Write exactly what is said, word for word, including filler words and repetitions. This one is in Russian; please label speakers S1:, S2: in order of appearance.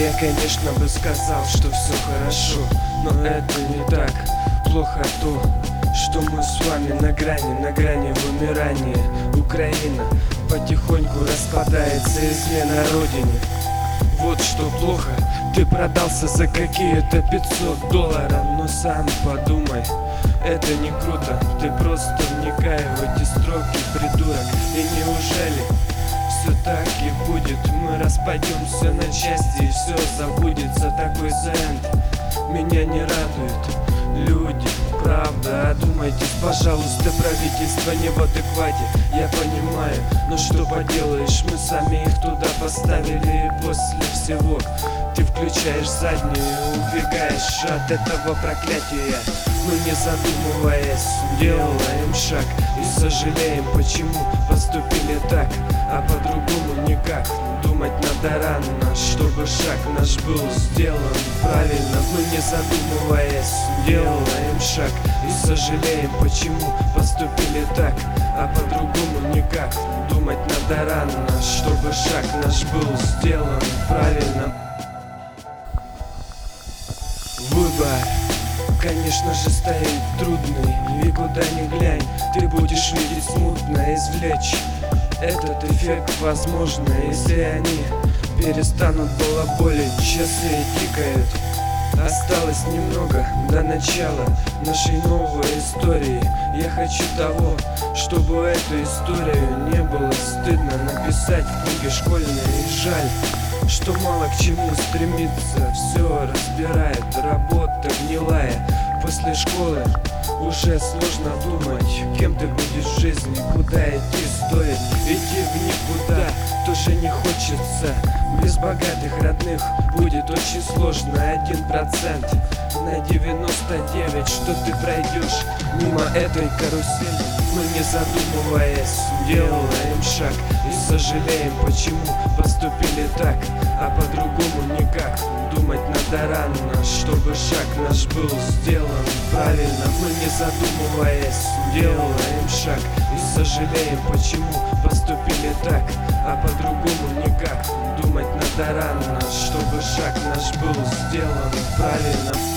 S1: Я, конечно, бы сказал, что все хорошо, но это не так. Плохо то, что мы с вами на грани, на грани вымирания. Украина потихоньку распадается, измена родине. Вот что плохо, ты продался за какие-то пятьсот долларов. Но сам подумай, это не круто. Ты просто вникай в эти строки, придурок. И неужели все так и будет? Мы распадемся на части и все забудется. Такой зенд меня не радует. Люди, правда, одумайтесь, пожалуйста, правительство не в адеквате. Я понимаю, но что поделаешь, мы сами их туда поставили. И после всего ты включаешь заднюю и убегаешь от этого проклятия. Мы, не задумываясь, делаем шаг и сожалеем, почему поступили так, а по-другому никак. Думать надо рано, чтобы шаг наш был сделан правильно. Мы, не задумываясь, делаем шаг и сожалеем, почему поступили так, а по-другому никак. Думать надо рано, чтобы шаг наш был сделан правильно. Выбор, конечно же, стоит трудный, и куда ни глянь, ты будешь видеть смутно. Извлечь этот эффект возможно, если они перестанут балаболить. Часы тикают, осталось немного до начала нашей новой истории. Я хочу того, чтобы эту историю не было стыдно написать в книге школьной. И жаль, что мало к чему стремится, все разбирает, работа гнилая. После школы уже сложно думать, кем ты будешь в жизни, куда идти стоит. Идти в никуда тоже не хочется. Без богатых родных будет очень сложно. Один процент на девяносто девять, что ты пройдешь мимо этой карусели. Мы, не задумываясь, делаем шаг и сожалеем, почему поступили так, а по-другому никак. Думать надо рано, чтобы шаг наш был сделан правильно. Мы, не задумываясь, делаем шаг и сожалеем, почему поступили так, а по-другому никак. Думать надо рано, чтобы шаг наш был сделан правильно.